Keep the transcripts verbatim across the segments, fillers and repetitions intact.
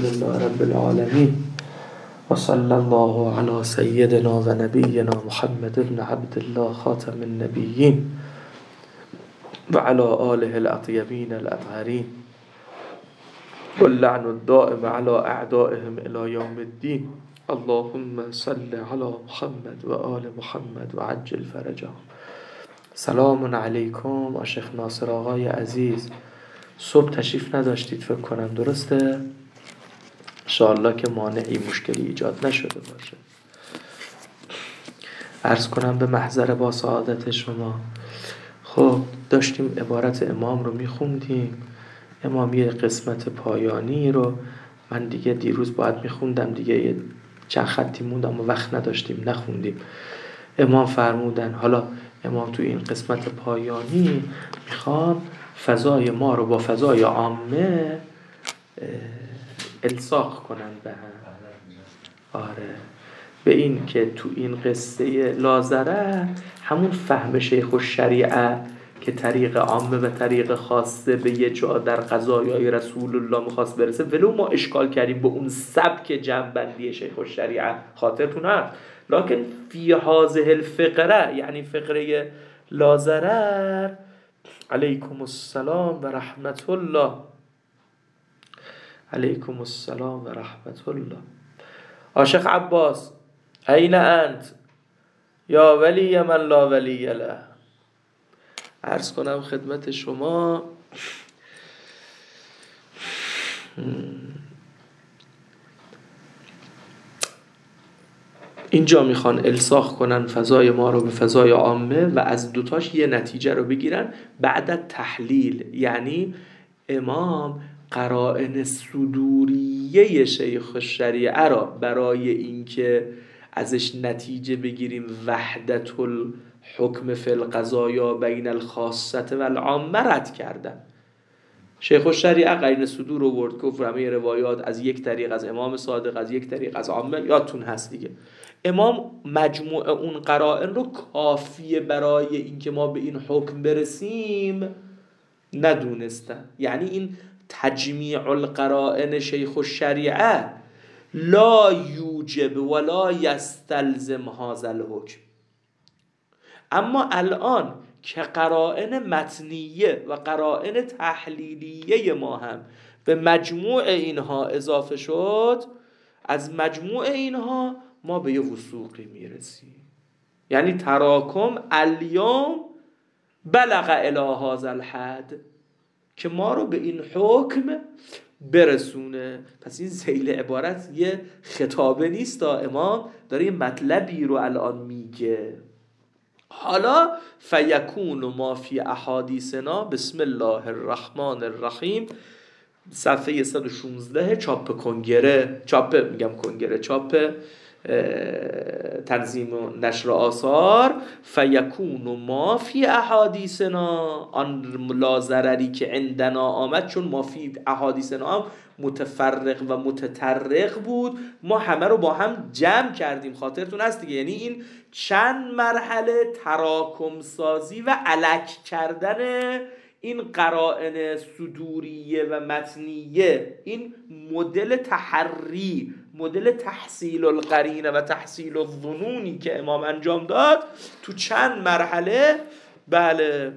لله رب العالمين و صلی الله علی سیدنا و نبینا محمد بن عبد الله خاتم النبیین و علی آله الاطیبین الاطهرین و اللعن الدائم علی اعدائهم الی یوم الدین. اللهم صل علی محمد و آل محمد و عجل فرجهم. سلام علیکم. آشیخ ناصر آقای عزیز، صبح تشریف نداشتید فکر کنم، درسته؟ انشاءالله که مانعی مشکلی ایجاد نشده باشه. عرض کنم به محضر با سعادت شما. خب داشتیم عبارت امام رو میخوندیم. امام یه قسمت پایانی رو من دیگه دیروز باید میخوندم، دیگه یه چند خطی موندم و وقت نداشتیم نخوندیم. امام فرمودن حالا امام تو این قسمت پایانی میخوان فضای ما رو با فضای عامه الساق کنن به هم. آره، به این که تو این قصه لازره همون فهم شیخ الشریعه که طریق عامه و طریق خاصه به یه جا در قضایای رسول الله میخواست برسه، ولو ما اشکال کردیم به اون سبک جنبندی شیخ الشریعه، خاطرتون هست، لکن فی هذه الفقره، یعنی فقره لازره، علیکم السلام و رحمت الله، علیکم السلام و رحمت الله. آشیخ عباس این انت یا ولی من لا ولی له. عرض کنم خدمت شما اینجا میخوان الساق کنن فضای ما رو به فضای عامه و از دوتاش یه نتیجه رو بگیرن بعد تحلیل. یعنی امام قرائن صدوریه شیخ الشریعه را برای اینکه ازش نتیجه بگیریم وحدت الحکم فی القضایا بین الخاصه و العامه رد کردن. شیخ الشریعه قرائن صدور رو برد، گفت همه روایات از یک طریق از امام صادق، از یک طریق از عامه، یادتون هست دیگه. امام مجموع اون قرائن رو کافیه برای اینکه ما به این حکم برسیم ندونستن. یعنی این تجمیع القرائن شیخ الشریعه لا یوجب ولا یستلزم هذا الحکم. اما الان که قرائن متنیه و قرائن تحلیلیه ما هم به مجموع اینها اضافه شد، از مجموع اینها ما به یه وثوقی میرسیم. یعنی تراکم الیوم بلغ الی هذا الحد، که ما رو به این حکم برسونه. پس این ذیل عبارت یه خطابه نیست، تا امام داره یه مطلبی رو الان میگه. حالا فیکون ما فی احادیثنا، بسم الله الرحمن الرحیم، صفحه صد و شانزده چاپ کنگره، چاپ میگم کنگره، چاپ تنظیم و نشر آثار. فیکون ما فی احادیثنا، آن لازرری که عندنا آمد، چون ما فی احادیثنا هم متفرق و متطرق بود، ما همه رو با هم جمع کردیم، خاطرتون هست دیگه. یعنی این چند مرحله تراکم سازی و الک کردن این قرائن صدوریه و متنیه، این مدل تحری، مدل تحصیل القرینه و تحصیل الظنونی که امام انجام داد تو چند مرحله. بله،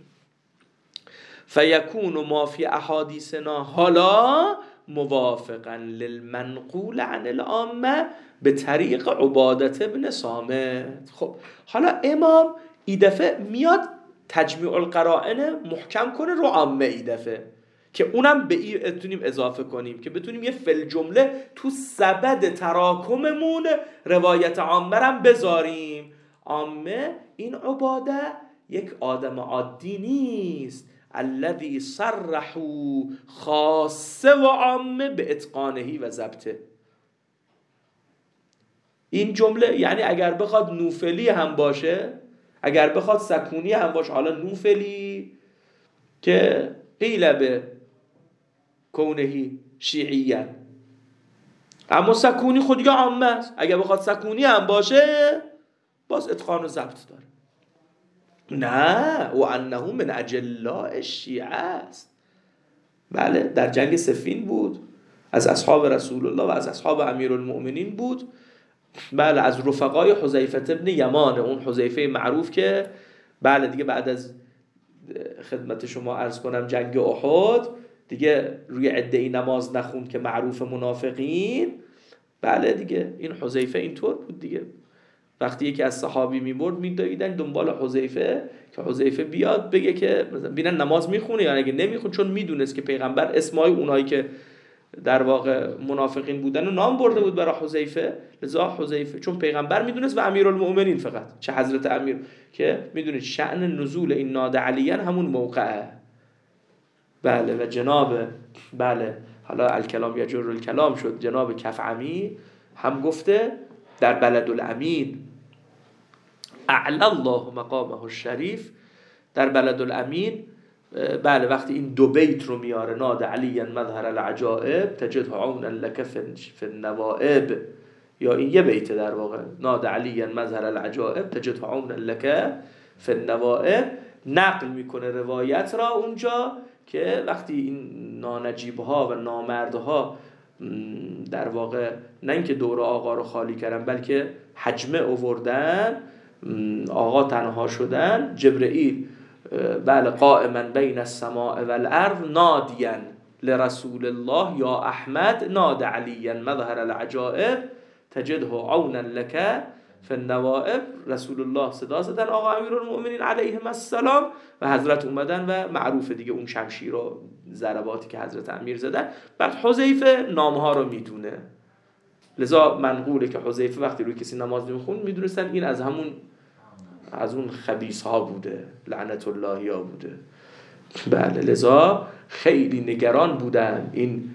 فیکون ما فی احادیثنا حالا موافقا للمنقول عن العامه به طریق عبادت ابن صامت. خب حالا امام این دفعه میاد تجمیع القرائن محکم کنه رو عامه، این دفعه که اونم به این بتونیم اضافه کنیم که بتونیم یه فل جمله تو سبد تراکممون روایت عامه رم بذاریم. عامه این عباده یک آدم عادی نیست، الذی صرحوا خاصه و عامه به اتقانهی و ضبطه. این جمله یعنی اگر بخواد نوفلی هم باشه، اگر بخواد سکونی هم باشه، حالا نوفلی که قیل به کونهی شیعیه، اما سکونی خود دیگه عامه است، اگر بخواد سکونی هم باشه باز اتقان و ضبط داره. نه، و انه من اجلاء الشیعه است. بله، در جنگ صفین بود، از اصحاب رسول الله و از اصحاب امیرالمؤمنین بود. بله از رفقای حذیفه ابن یمان، اون حذیفه معروف که بله دیگه بعد از خدمت شما عرض کنم جنگ احد دیگه روی عده نماز نخوند که معروف منافقین. بله دیگه این حذیفه اینطور بود دیگه، وقتی یکی از صحابی میمرد میدویدن دنبال حذیفه که حذیفه بیاد بگه که مثلا ببینن نماز میخونه یا اگه نمیخونه، چون میدونست که پیغمبر اسمای اونایی که در واقع منافقین بودن و نام برده بود برای حذیفه، لذا حذیفه چون پیغمبر میدونست و امیرالمؤمنین فقط چه حضرت امیر که میدونید شأن نزول این ناد علیان همون موقعه. بله و جناب بله حالا الکلام یجر الکلام شد، جناب کفعمی هم گفته در بلد الامین اعلی الله مقامه الشریف، در بلد الامین بله وقتی این دو بیت رو میاره ناد علی مظهر العجائب تجده عونا لک فی النوائب، یا این یه بیت در واقع ناد علی مظهر العجائب تجده عونا لک فی النوائب، نقل میکنه روایت را اونجا که وقتی این نانجیبها و نامردها در واقع نه اینکه دور آقا رو خالی کردن بلکه حجمه آوردن، آقا تنها شدن، جبرئیل بله قائما بین السماء والارض نادیا لرسول الله یا احمد ناد علی مظهر العجائب تجده عونا لک فی النوائب، رسول الله صدا زدن آقا امیرالمؤمنین علیهم السلام و حضرت اومدن و معروف دیگه اون شمشیر و ضرباتی که حضرت امیر زدن. بعد حذیفه نامها رو میدونه، لذا منقوله که حذیفه وقتی روی کسی نماز نمیخون میدونستن این از همون از اون خبیث ها بوده، لعنت الله ها بوده. بله لذا خیلی نگران بودن این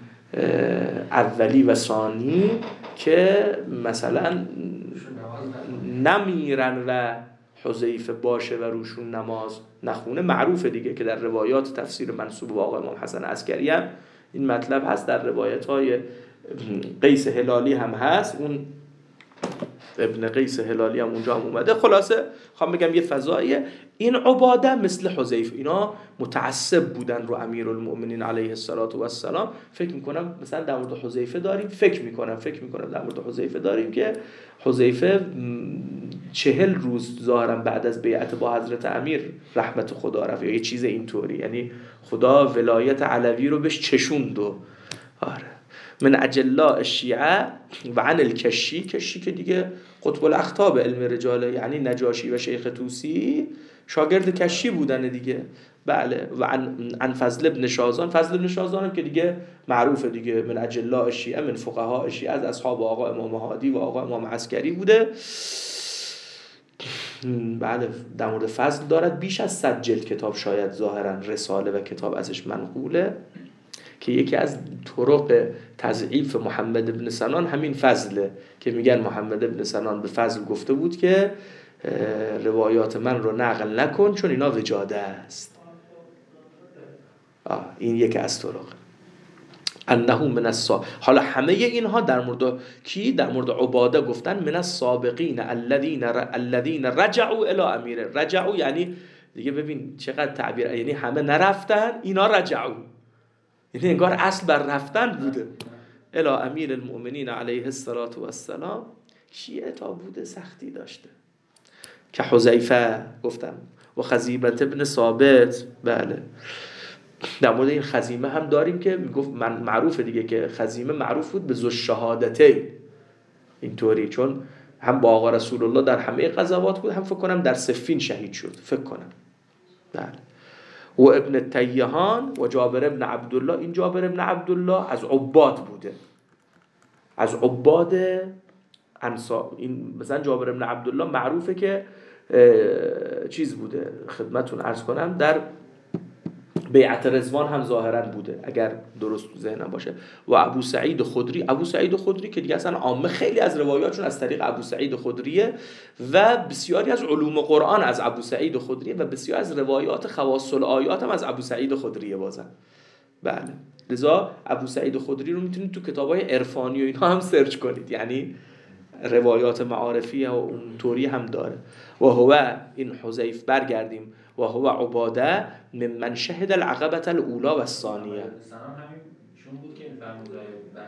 اولی و ثانی که مثلا نمیرن و حذیفه باشه و روشون نماز نخونه. معروفه دیگه که در روایات تفسیر منسوب به آقا امام حسن عسکری هم این مطلب هست، در روایت های قیس هلالی هم هست، اون ابن قیس هلالی هم اونجا هم اومده. خلاصه خواهم بگم یه فضاییه. این عباده مثل حذیفه اینا متعصب بودن رو امیرالمؤمنین علیه السلام. فکر میکنم مثلا در مورد حذیفه داریم فکر میکنم فکر میکنم در مورد حذیفه داریم که حذیفه چهل روز ظاهرا بعد از بیعت با حضرت امیر رحمت خدا رفت یا یه چیز اینطوری، یعنی خدا ولایت علوی رو بهش چشوند. و آره من اجلاء الشیعه و عن الکشی، کشی که دیگه قطب الاقطاب علم رجاله، یعنی نجاشی و شیخ طوسی شاگرد کشی بودن دیگه. بله و عن, عن فضل ابن شازان، فضل ابن شازان هم که دیگه معروفه دیگه، من اجلاء الشیعه من فقها الشیعه، از اصحاب آقا امام هادی و آقا امام عسکری بوده. بله در مورد فضل دارد بیش از صد جلد کتاب، شاید ظاهرا رساله و کتاب ازش منقوله، که یکی از طرق تضعیف محمد بن سنان همین فضله که میگن محمد بن سنان به فضل گفته بود که روایات من رو نقل نکن چون اینا وجاده است. آه این یکی از طرق انه من الصا. حالا همه اینها در مورد کی؟ در مورد عباده گفتن من السابقین الذين الذين رجعوا الى امیر. رجعوا یعنی دیگه ببین چقدر تعبیر، یعنی همه نرفتن اینا رجعوا، یعنی انگار اصل بر رفتن بوده. الی امیر المؤمنین علیه السلام. شیعه تا بوده سختی داشته که حذیفه گفتم و خزیمه ابن ثابت. بله در مورد این خزیمه هم داریم که میگفت من معروفه دیگه که خزیمه معروف بود به ذو الشهادتین اینطوری، چون هم با آقا رسول الله در همه غزوات بود، هم فکر کنم در صفین شهید شد فکر کنم. بله و ابن تیهان و جابر ابن عبدالله. این جابر ابن عبدالله از عباد بوده، از عباد انصار. این مثلا جابر ابن عبدالله معروفه که چیز بوده، خدمتون عرض کنم در بیعت رضوان هم ظاهرا بوده اگر درست تو ذهنم باشه. و ابو سعید خدری، ابو سعید خدری که دیگه اصلا عامه خیلی از روایاتشون از طریق ابو سعید خدریه و بسیاری از علوم قرآن از ابو سعید خدریه و بسیاری از روایات خواص الآیات هم از ابو سعید خدریه بازن. بله لذا ابو سعید خدری رو میتونید تو کتابای عرفانی و اینا هم سرچ کنید، یعنی روایات معارفی و اونطوری هم داره. و هو این حذیف برگردیم و هو عباده من من شهد العقبة الاولى و الثانیه. سلام همین چون بود که میفرمود بحث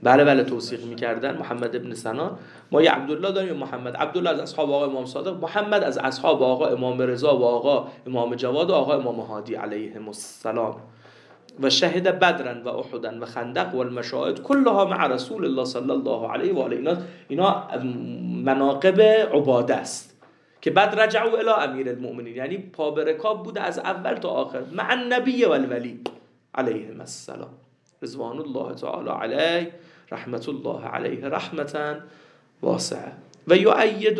بله بله توثیق میکردن. محمد ابن سنان، ما یه عبدالله داریم، محمد. عبدالله از اصحاب آقا امام صادق، محمد از اصحاب آقا امام رضا و آقا امام جواد و آقا امام هادی علیهم السلام. و شهد بدرن و احدن و خندق و المشاهد کلها مع رسول الله صلی الله علیه و آله. اینا اینا مناقب عباده است که بعد رجعوا الی امیر المؤمنین، یعنی پا به رکاب بوده از اول تا آخر، مع النبی و الولی علیهم السلام رضوان الله تعالی علیه، رحمت الله علیه رحمتا واسعه. و یؤید.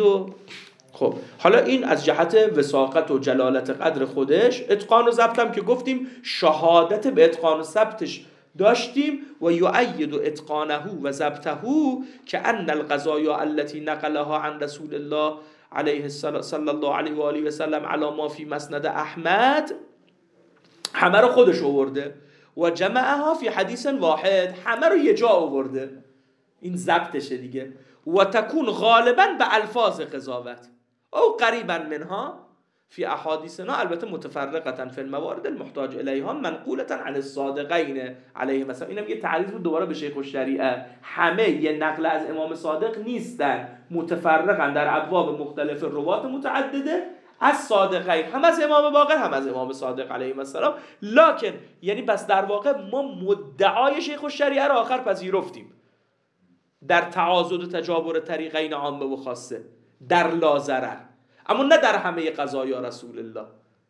خب حالا این از جهت وثاقت و جلالت قدر خودش. اتقان و ضبط هم که گفتیم شهادت به اتقان و ضبطش داشتیم. و یؤید اتقانه و ضبطه که ان القضایا التي نقلها عن رسول الله علیه صلی الله علیه و آله و سلم علی ما فی مسند احمد، همه رو خودش آورده و جمعها فی حدیث واحد، همه رو یه جا آورده. این ضبطشه دیگه. و تکون غالبا به الفاظ قضاوت او قریبا منها فی احادیثنا، البته متفرقتا فی الموارد المحتاج الیها منقولتا عن الصادقین علیه مثلا. اینم یه تعریض بود دوباره به شیخ الشریعه. همه یه نقل از امام صادق نیستن، متفرقن در ابواب مختلف، روات متعدده از صادقین، هم از امام باقر هم از امام صادق علیه السلام. لکن یعنی بس در واقع ما مدعای شیخ الشریعه را آخر پذیرفتیم در تعاضد و تجابر طریقین عامه و خاصه، در لا ضرر، اما نه در همه قضایا رسول الله،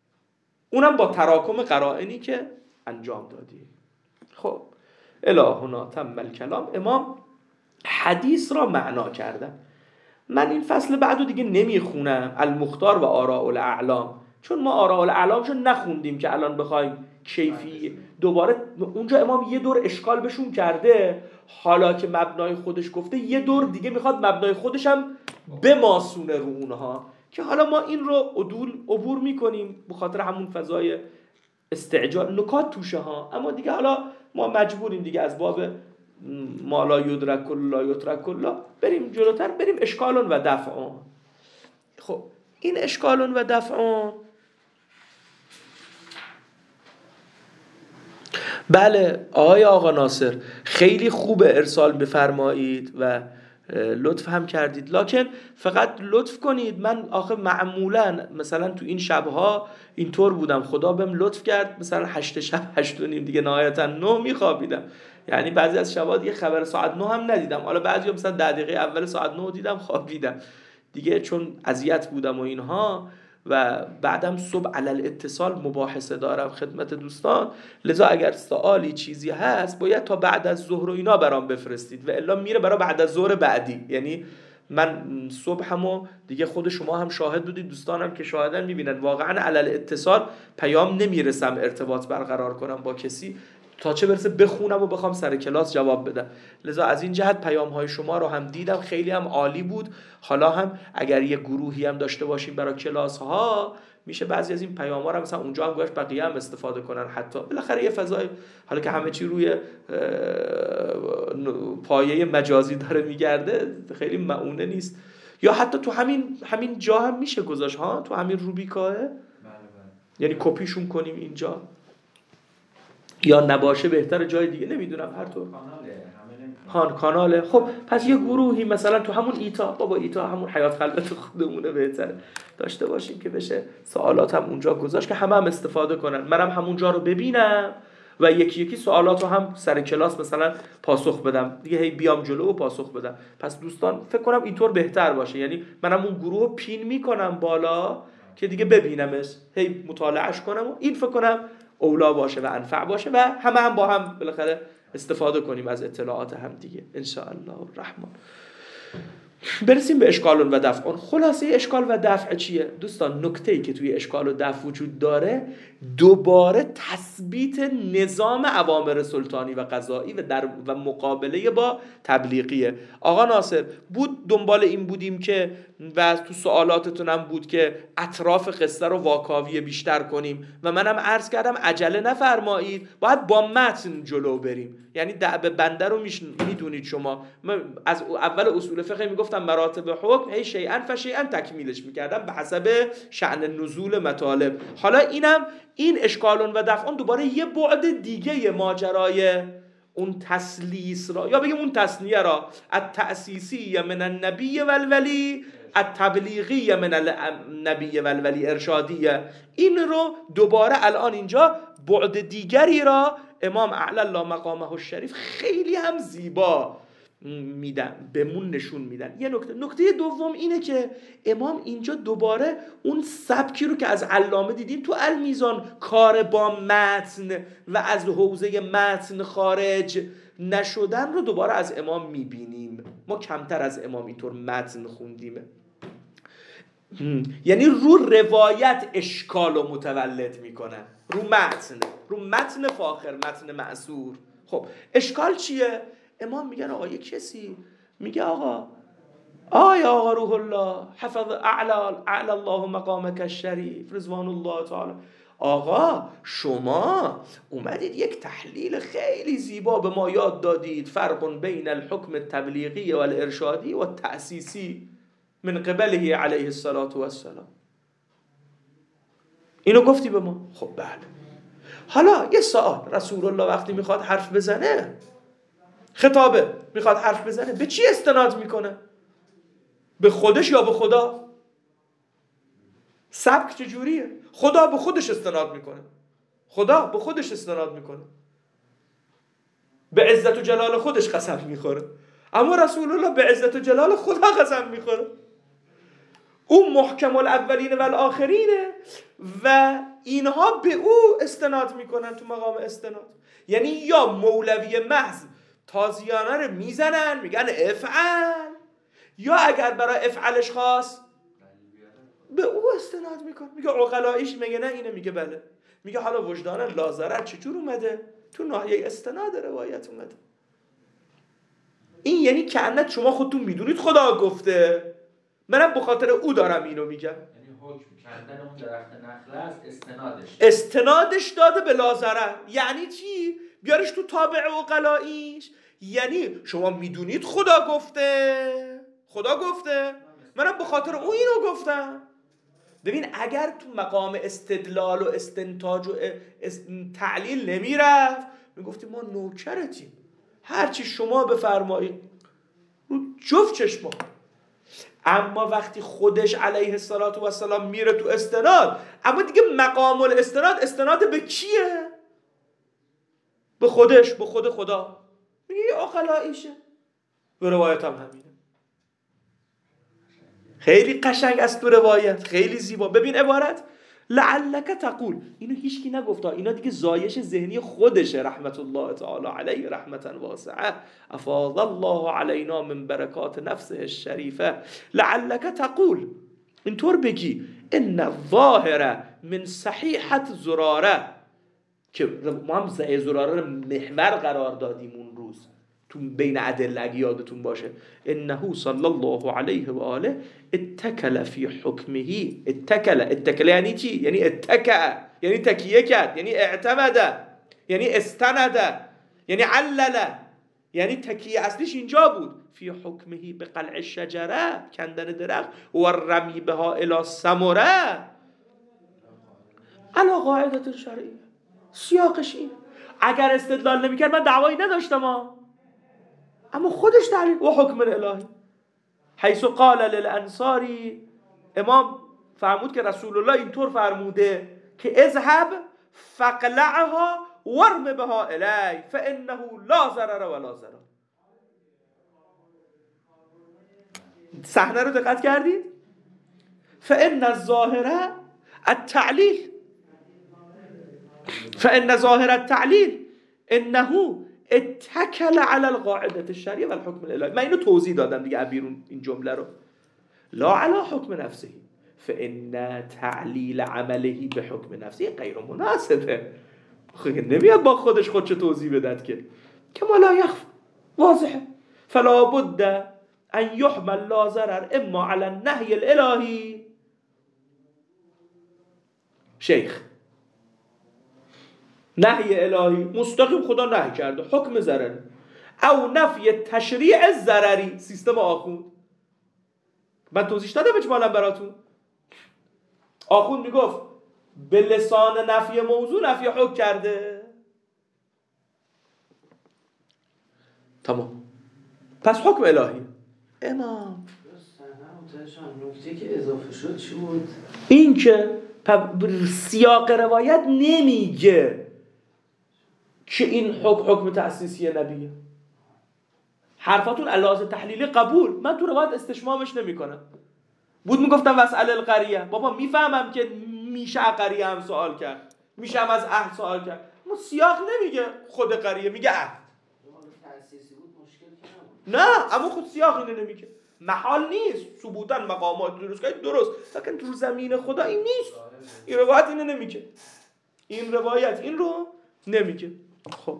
اونم با تراکم قرائنی که انجام دادیم. خب الهنا تم الکلام. امام حدیث را معنا کردن. من این فصل بعدو دیگه نمیخونم، المختار و آراء الاعلام، چون ما آراء الاعلامشو نخوندیم که الان بخوایم کیفی دوباره. اونجا امام یه دور اشکال بهشون کرده، حالا که مبنای خودش گفته یه دور دیگه میخواد مبنای خودش هم بماسونه رو اونها، که حالا ما این رو عدول عبور میکنیم به خاطر همون فضای استعجال، نکات توشه ها. اما دیگه حالا ما مجبوریم دیگه از باب ما لا یدرک لا یترک لا بریم جلوتر، بریم اشکالون و دفعون. خب این اشکالون و دفعون، بله آقای آقا ناصر خیلی خوب ارسال بفرمایید و لطف هم کردید، لکن فقط لطف کنید. من آخه معمولا مثلا تو این شبها اینطور بودم، خدا بهم لطف کرد مثلا هشت شب هشت و نیم دیگه نهایتا نه میخوابیدم. یعنی بعضی از شبها دیگه خبر ساعت نه هم ندیدم، حالا بعضی مثلا ده دقیقه اول ساعت نه دیدم خوابیدم دیگه، چون اذیت بودم و اینها. و بعدم صبح علل اتصال مباحثه دارم خدمت دوستان، لذا اگر سوالی چیزی هست باید تا بعد از ظهر و اینا برام بفرستید و الا میره برای بعد از ظهر بعدی. یعنی من صبح همو دیگه خود شما هم شاهد بودید، دوستانم که شاهدن میبینن واقعا علل اتصال پیام نمیرسم ارتباط برقرار کنم با کسی، تا چه برسه بخونم و بخوام سر کلاس جواب بدم. لذا از این جهت پیام های شما رو هم دیدم، خیلی هم عالی بود. حالا هم اگر یه گروهی هم داشته باشیم برای کلاس ها، میشه بعضی از این پیام ها رو مثلا اونجا هم گوش بقیه هم استفاده کنن. حتی بالاخره یه فضای، حالا که همه چی روی پایه مجازی داره میگرده، خیلی معونه نیست. یا حتی تو همین همین جا هم میشه گذاشت ها، تو همین روبیکاه، یعنی کپیشون کنیم اینجا، یا نباشه بهتر جای دیگه، نمیدونم هر طور هان کاناله. خب پس یه گروهی مثلا تو همون ایتا، بابا ایتا همون حیات خلوت خودمونه بهتره داشته باشیم که بشه سوالات هم اونجا گذاشت که همه هم استفاده کنن، منم همونجا رو ببینم و یکی یکی سوالات رو هم سر کلاس مثلا پاسخ بدم دیگه، هی بیام جلو و پاسخ بدم. پس دوستان فکر کنم اینطور بهتر باشه، یعنی منم اون گروه رو پین میکنم بالا که دیگه ببینمش، هی مطالعهش کنم و این فکر کنم اولا باشه و انفع باشه و همه هم با هم بالاخره استفاده کنیم از اطلاعات هم دیگه ان شاء الله الرحمن. برسیم به اشکال و دفع. خلاصه اشکال و دفع چیه دوستان؟ نکته‌ای که توی اشکال و دفع وجود داره دوباره تثبیت نظام اوامر سلطانی و قضایی و در و مقابله با تبلیغیه. آقا ناصر بود دنبال این بودیم که و تو سوالاتتون هم بود که اطراف قصه رو واکاوی بیشتر کنیم و منم عرض کردم عجله نفرمایید، باید با متن جلو بریم. یعنی دعب بنده رو میدونید شما، من از اول اصول فقه میگفتم مراتب حکم، هی شیئا فشیئا تکمیلش میکردم به حسب شأن نزول مطالب. حالا اینم این اشکالون و دفعون دوباره یه بعد دیگه یه ماجرای اون تسلیس را، یا بگیم اون تسنیه را، التأسیسی من النبی والولی، التبلیغی من النبی والولی ارشادیه، این رو دوباره الان اینجا بعد دیگری را امام اعلی الله مقامه الشریف خیلی هم زیبا میدن، بهمون نشون میدن. یه نکته نکته دوم اینه که امام اینجا دوباره اون سبکی رو که از علامه دیدیم تو المیزان، کار با متن و از حوزه متن خارج نشدن رو دوباره از امام میبینیم. ما کمتر از امام اینطور متن خوندیم، یعنی رو روایت اشکال رو متولد میکنن، رو متن، رو متن فاخر، متن معصور. خب اشکال چیه؟ امام میگن آقا یه کسی میگه آقا آیا آقا روح الله حفظ اعلی اعلی الله مقامک الشریف رضوان الله تعالی، آقا شما اومدید یک تحلیل خیلی زیبا به ما یاد دادید، فرق بین الحکم التبلیغی و الارشادی و التأسیسی من قبله علیه الصلاة والسلام، اینو گفتی به ما. خب بله، حالا یه سوال، رسول الله وقتی میخواد حرف بزنه، خطابه، میخواد حرف بزنه، به چی استناد میکنه؟ به خودش یا به خدا؟ سبک چجوریه؟ خدا به خودش استناد میکنه، خدا به خودش استناد میکنه، به عزت و جلال خودش قسم میخوره، اما رسول الله به عزت و جلال خدا قسم میخوره. او محکم الاولین و الاخرینه و اینها به او استناد میکنن تو مقام استناد. یعنی یا مولوی محض تازیانه رو میزنن میگن افعل، یا اگر برای افعلش خواست به او استناد میکن، میگه عقلاییش میگه نه اینه، میگه بله، میگه حالا وجدان لازرت چجور اومده؟ تو ناحیه استناد روایت اومده. این یعنی که انت شما خودتون میدونید خدا گفته، منم به خاطر او دارم اینو میگم. یعنی حکم کردن اون درخت نخله است استنادش استنادش داده به لازره. یعنی چی؟ بیارش تو تابع عقلاییش، یعنی شما میدونید خدا گفته، خدا گفته، منم به خاطر او اینو گفتم. ببین اگر تو مقام استدلال و استنتاج و تعلیل نمیرفت، میگفتیم ما نوکرتیم، هرچی شما بفرمایید رو جفت چشما. اما وقتی خودش علیه الصلاة و السلام میره تو استناد، اما دیگه مقام الاستناد استناد به کیه؟ به خودش، به خود خدا. میگه یه عقلاییشه، به روایت هم همینه. خیلی قشنگ است تو روایت، خیلی زیبا. ببین عبارت لعلک تقول، اینو هیچکی نگفته، اینا دیگه زایش ذهنی خودشه رحمت الله تعالی علیه رحمتا واسعه، افاض الله علینا من برکات نفسه الشریفه. لعلک تقول، اینطور بگی ان الظاهر من صحیحت زراره، که ما هم زراره رو محور قرار دادیم اون روز تو بین ادله اگه یادتون باشه، انه صلی الله علیه و آله اتکل فی حکمه. اتکل، اتکل یعنی چی؟ یعنی اتکع، یعنی تکیه کرد، یعنی اعتمده، یعنی استنده، یعنی علله، یعنی تکیه اصلیش اینجا بود. فی حکمه به قلع الشجره، کندن درخت، و رمی بها الی ثمره علی قاعده شرعیه. سیاقش این. اگر استدلال نمیکرد من دعوایی نداشتم ها، اما خودش تعلیل و حکم الهی. حیث قال للانصاری، امام فرمود که رسول الله اینطور فرموده که اذهب فقلعها ورم بها الی فانه لا ضرر ولا ضرر. صحنه رو دقت کردید؟ فان الظاهر التعلیل، فان ظاهر التعلیل انه اتکل علی القاعده الشرعیه و الحکم الالهی. من اینو توضیح دادم دیگه عبیرون این جمله رو. لا علی حکم نفسه فان تعلیل عمله به حکم نفسه غیر مناسبه. نمیاد با خودش خودش توضیح بدد که کما لا یخفى، واضحه. فلا بد ان یحمل لا ضرر اما علی النهی الالهی. شیخ نهی الهی مستقیم خدا نهی کرده، حکم ضرری، او نفی تشریع ضرری، سیستم آخوند. من توضیح دادم اجمالا براتون. آخوند میگفت به لسان نفی موضوع نفی حکم کرده، تمام. پس حکم الهی. امام نکته که اضافه شد چی بود؟ این که سیاق روایت نمیگه که این حکم حکم تأسیسی نبیه. حرفاتون علاوه تحلیلی قبول، من تو روایت استشمامش نمیکنم. بود میگفتم وسأل القریه، بابا میفهمم که میشه قریه هم سوال کرد، میشه هم از عهد سوال کرد، اما سیاق نمیگه خود قریه، میگه عهد. تأسیسی بود مشکل که نبود. نه اما خود سیاق اینو نمیگه. محال نیست ثبوتا مقامات درست کنید درست، لکن تو زمین خدا این نیست. این روایت اینو نمیگه. این روایت این رو نمیگه. خب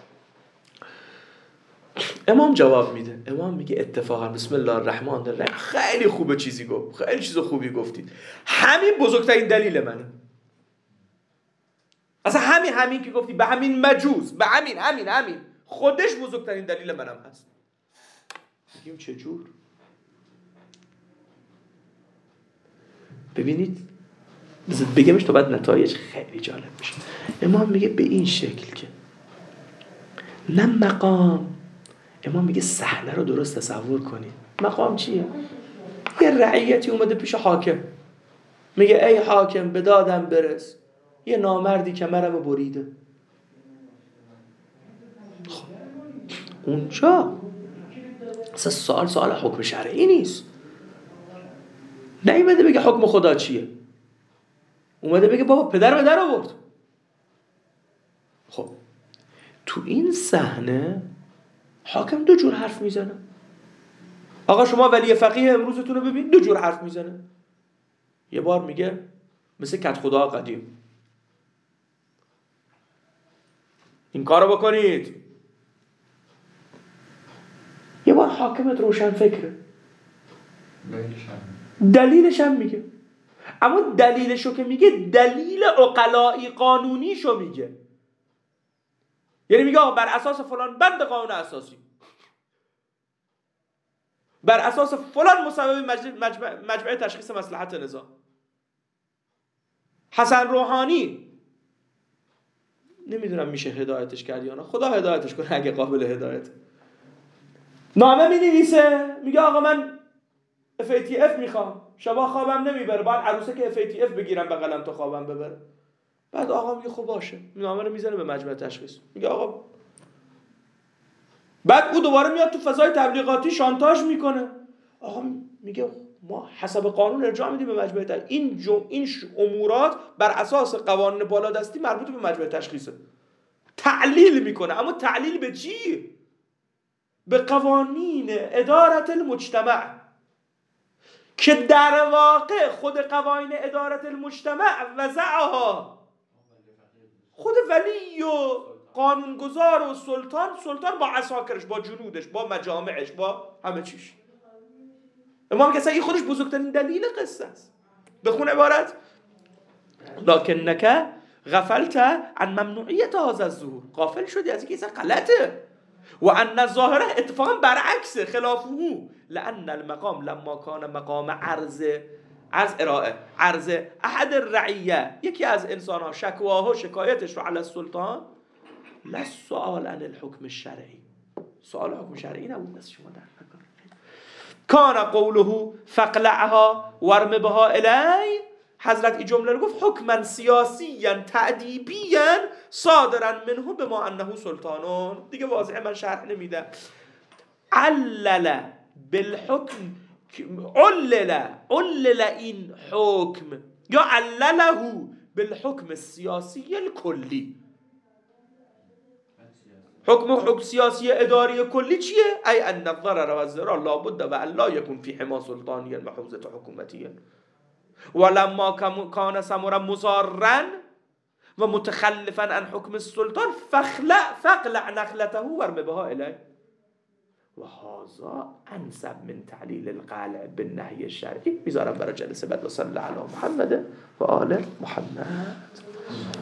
امام جواب میده. امام میگه اتفاقا بسم الله الرحمن الرحیم خیلی خوبه چیزی گفت، خیلی چیز خوبی گفتید، همین بزرگترین دلیل منه. اصلا همین همین که گفتی به همین مجوز، به همین همین همین خودش بزرگترین دلیل منم هست. میگیم چجور؟ ببینید بگمش تو بعد نتایج خیلی جالب میشه. امام میگه به این شکل که نه مقام، امام میگه صحنه رو درست تصور کنید. مقام چیه؟ یه رعیتی اومده پیش حاکم، میگه ای حاکم به دادم برس، یه نامردی کمرمو بریده. خب اونجا اصلا سوال سوال حکم شرعی نیست. نیومده بگه حکم خدا چیه، اومده بگه بابا پدر به در آورد. خب تو این صحنه حاکم دو جور حرف میزنه. آقا شما ولی فقیه امروزتون رو ببین، دو جور حرف میزنه. یه بار میگه مثل کت خدا قدیم این کارو بکنید. یه بار حاکمت روشن فکره، دلیلش هم میگه. اما دلیلشو که میگه دلیل عقلائی قانونیشو میگه. یعنی میگه آقا بر اساس فلان بند قانون اساسی، بر اساس فلان مصوبه مجمع مجمع تشخیص مصلحت نظام، حسن روحانی نمیدونم میشه هدایتش کرد یا نه، خدا هدایتش کنه اگه قابل هدایت. نامه می نویسه میگه آقا من اف ای تی اف میخوام، شبا خوابم نمیبره، باید عروسه که اف ای تی اف بگیرم بغلم تا خوابم ببره. بعد آقا میگه خب باشه، نامه رو میزنه به مجمع تشخیص، میگه آقا. بعد او دوباره میاد تو فضای تبلیغاتی شانتاژ میکنه. آقا میگه ما حسب قانون ارجاع میدیم به مجمع تشخیص. این جو این امورات بر اساس قوانین بالادستی مربوط به مجمع تشخیصه. تعلیل میکنه، اما تعلیل به چی؟ به قوانین ادارت المجتمع که در واقع خود قوانین ادارت المجتمع وضعها خود ولی و قانونگذار و سلطان، سلطان با عساکرش، با جنودش، با مجامعش، با همه چیش. امام که این خودش بزرگترین دلیل قصه است. بخون عبارت لکنک غفلت عن ممنوعیت هذا الظهور، غافل شدی از اینکه این غلطه. و ان الظاهره اتفاقا برعکسه، خلافه، لان المقام لما کان مقام عرض عرض ارائه عرض احد الرعیه، یکی از انسانها شکواه و شکایتش رو علی السلطان، لا سؤال عن الحکم الشرعی، سؤال حکم شرعی نبود، دست شما در نکنه. کان قوله فقلعها ورم بها الی، حضرت این جمله رو گفت حکما سیاسیا تعدیبیا صادرا منه بما انه سلطانون. دیگه واضحه من شرح نمیدم. علل بالحکم، علل علل این حکم یا علله بالحکم السیاسی الکلی. حکم حکم سیاسی اداری کلی چیه؟ ای ان الضرر و الضرار لابد و ان لا يكون في حما سلطانی محوزه حکومتی. ولما كان سمرا مصارا و متخلفا عن حکم السلطان فخلع فقلع نخلته ورم بها الی. و هذا انسب من تعلیل القلع بالنهی الشرعی. میذارم برای جلسه بعد. و صلی علی محمد و آل محمد.